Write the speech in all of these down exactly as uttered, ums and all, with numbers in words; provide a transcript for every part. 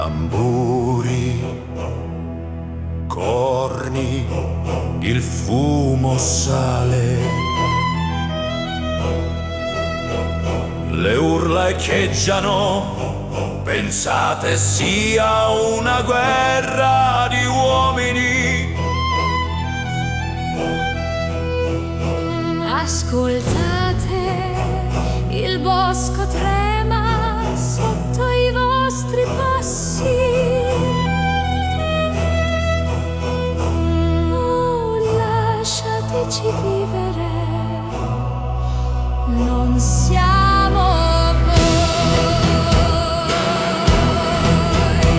tamburi, corni, il fumo sale, le urla echeggiano, pensate sia una guerra di uomini. Ascoltate, il bosco trema sotto i vostri passi. Oh, lasciateci vivere, non siamo voi.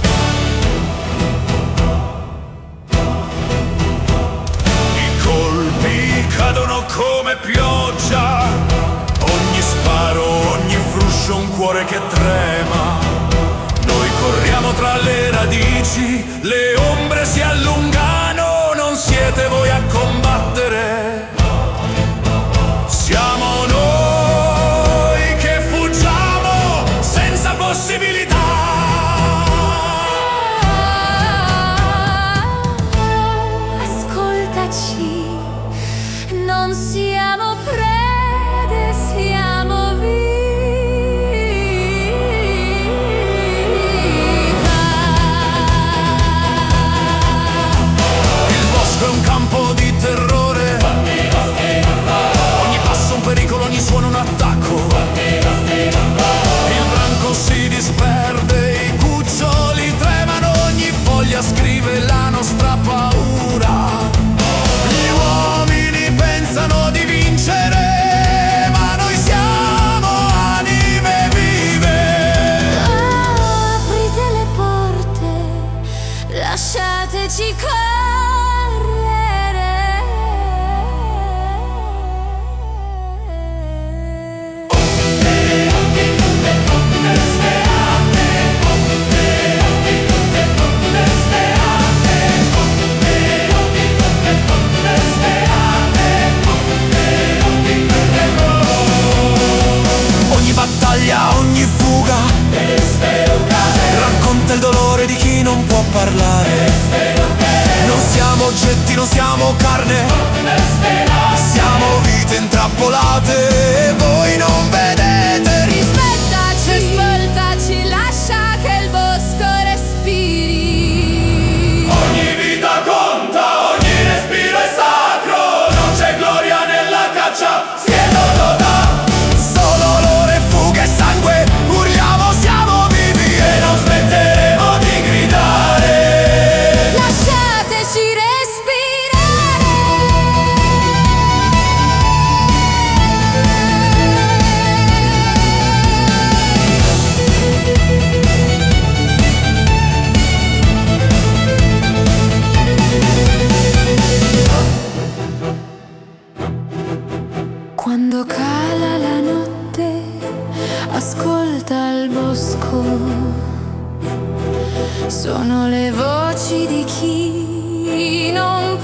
I colpi cadono come pioggia, ogni sparo, ogni fruscio, un cuore che trema. Noi corriamo tra le radici, le ombre si allungano, non siete voi a combattere. Siamo noi che fuggiamo senza possibilità. Ascoltaci, non siamo prede, siamo viva. Il bosco è un campo di terrore, ogni passo un pericolo, ogni suono un attacco. Il branco si disperde, i cuccioli tremano, ogni foglia scrive la nostra paura. Gli uomini pensano di vincere, ma noi siamo anime vive. Aprite le porte, lasciateci correre. Ogni battaglia, ogni fuga racconta il dolore di chi non può parlare. Non siamo oggetti, non siamo carne, siamo vite intrappolate e voi non vedete. Rispettaci, ascoltaci, lascia che il bosco respiri. Ogni vita conta, ogni respiro è sacro, non c'è gloria nella caccia, si è totà. Solo ore, fughe e sangue, urliamo siamo vivi e non smetteremo di gridare. Lasciateci respirare. Quando cala la notte, ascolta il bosco. Sono le voci di chi non